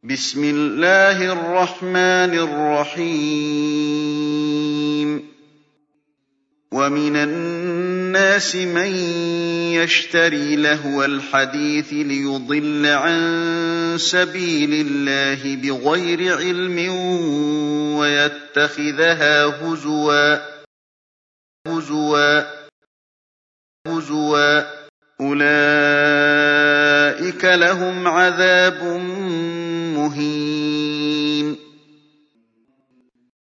بسم الله الرحمن الرحيم ومن الناس من يشتري لهو الحديث ليضل عن سبيل الله بغير علم ويتخذها هزوا أولئك لهم عذاب مهين